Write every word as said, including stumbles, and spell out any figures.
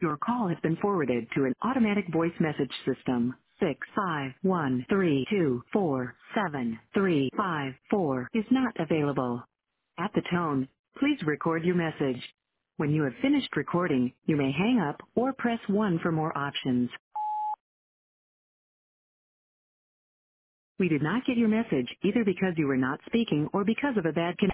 Your call has been forwarded to an automatic voice message system. Six five one three two four seven three five four is not available. At the tone, please record your message. When you have finished recording, you may hang up or press one for more options. We did not get your message either because you were not speaking or because of a bad connection.